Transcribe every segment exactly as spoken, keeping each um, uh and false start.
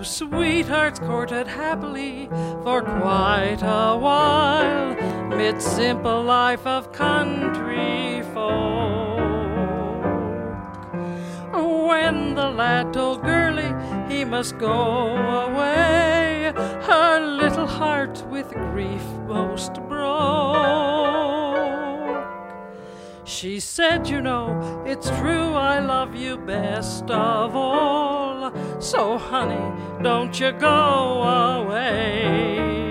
sweethearts courted happily for quite a while, mid simple life of country folk. When the lad told Girlie he must go away, her little heart with grief most broke. She said, you know, it's true, I love you best of all, so honey, don't you go away.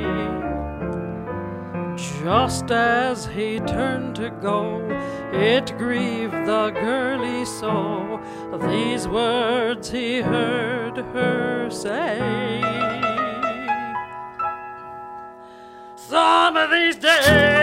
Just as he turned to go, it grieved the girlie so, these words he heard her say. Some of these days